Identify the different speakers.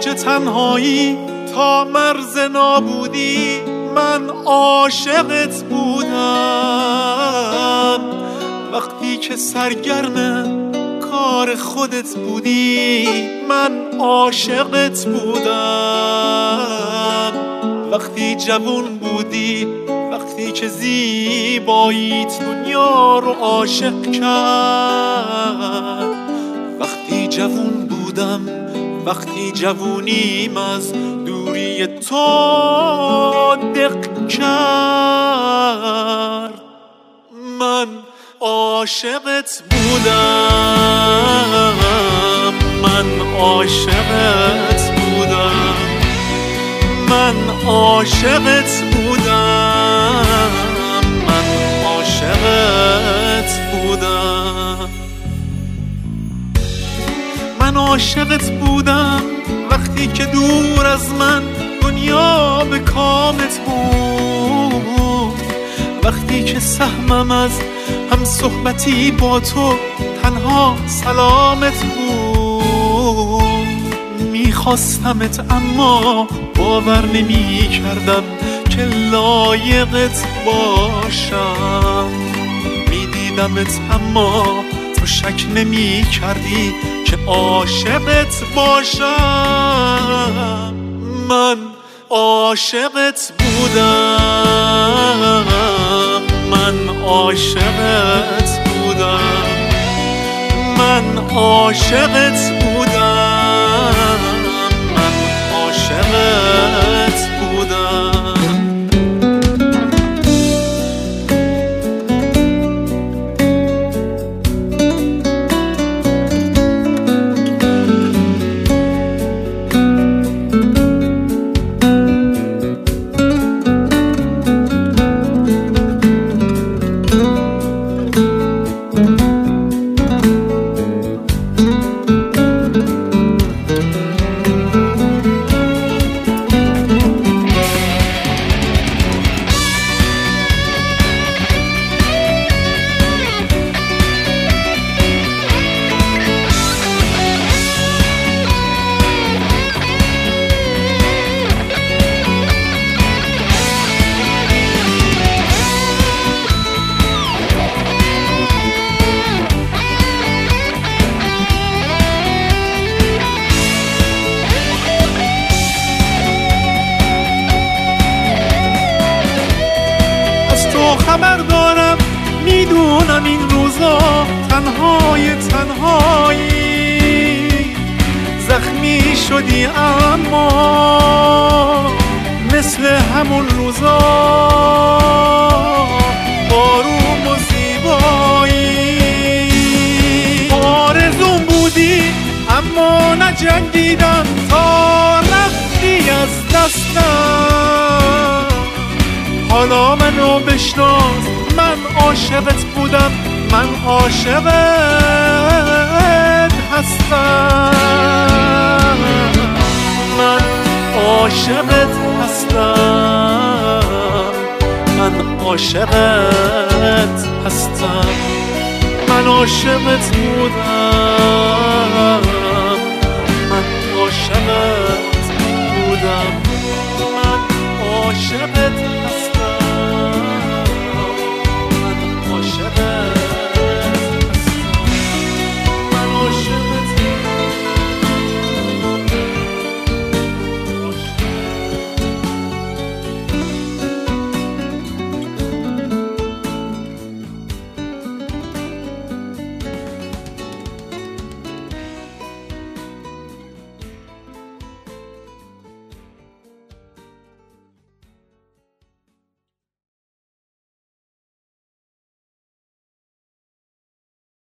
Speaker 1: اوج تنهایی تا مرز نابودی من عاشقت بودم. وقتی که سرگرم کار خودت بودی من عاشقت بودم. وقتی جوون بودی، وقتی که زیباییت دنیا رو عاشق کرد. وقتی جوون بودم، وقتی جوونیم از دوری تو دق کرد. من عاشقت بودم، من عاشقت بودم، من عاشقت بودم، من عاشقت بودم. من عاشقت بودم وقتی که دور از من دنیا به کامت بود. وقتی که سهمم از هم صحبتی با تو تنها سلامت بود. میخواستمت اما باور نمی کردم که لایقت باشم. میدیدمت اما تو شک نمی کردی که عاشقت باشم. من عاشقت بودم، من عاشقت بودم، من عاشقت بودم، من عاشقت بودم. خبر دارم، میدونم این روزا تنهای تنهایی. زخمی شدی اما مثل همون روزا آروم و زیبایی. آرزوم بودی اما نجنگیدم تا رفتی از دستم. حالا منو بشناس، من عاشقت بودم، من عاشقت هستم. من عاشقت هستم، من عاشقت هستم، من عاشقت بودم، من عاشقت بودم.